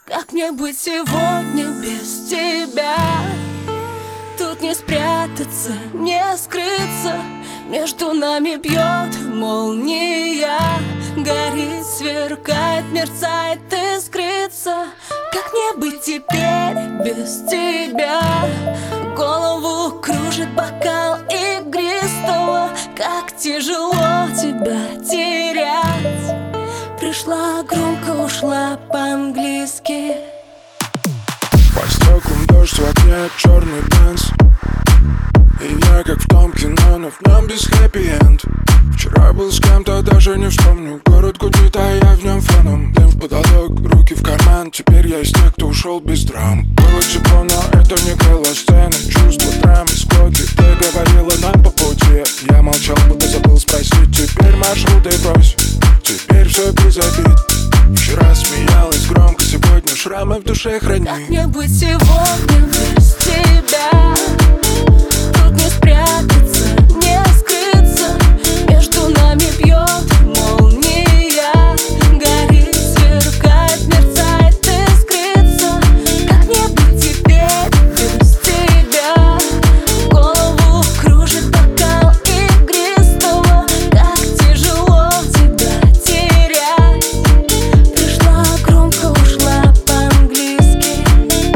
Как мне быть сегодня без тебя? Тут не спрятаться, не скрыться. Между нами бьет молния, горит, сверкает, мерцает, искрится. Как мне быть теперь без тебя? Голову кружит бокал игристого. Как тяжело тебя терять. Пришла громко, ушла по-английски. По стеклам дождь, в окне черный Бенз. И я как в том кино, но в нем без хэппи-энд. Вчера был с кем-то, даже не вспомню. Город гудит, а я в нем фоном. Дым в потолок, руки в карман. Теперь я из тех, кто ушел без драм. Было тепло, но это не крыло сцены. Чувство, драмы, склоки. Ты говорила нам по пути. Я молчал, будто забыл спросить. Теперь маршруты брось. Теперь все без обид. Вчера смеялась громко, сегодня шрамы в душе храни. Как мне быть сегодня без тебя? Тут не спрятаться, не скрыться. Между нами бьет молния, горит, сверкает, мерцает, искрится. Как мне быть теперь без тебя? Голову кружит бокал игристого. Как тяжело тебя терять. Пришла громко, ушла по-английски.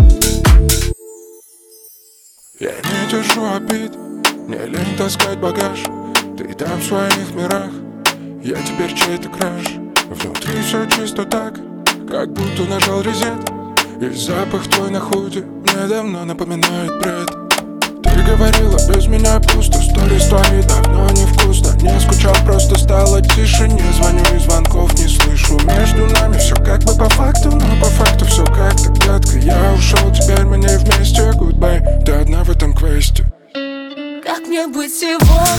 Я не держу обид, мне лень таскать багаж. Ты там в своих мирах, я теперь чей-то краш. Внутри все чисто так, как будто нажал резет. И запах твой на худе мне давно напоминает бред. Ты говорила, без меня пусто, сторис твои давно невкусно. Не скучал, просто стало тише. Не звоню и звонков не слышу. Между нами все как бы по факту, но по факту все как-то гадко. Я ушел, теперь мы не вместе, goodbye. Ты одна в этом квесте. Как мне быть сегодня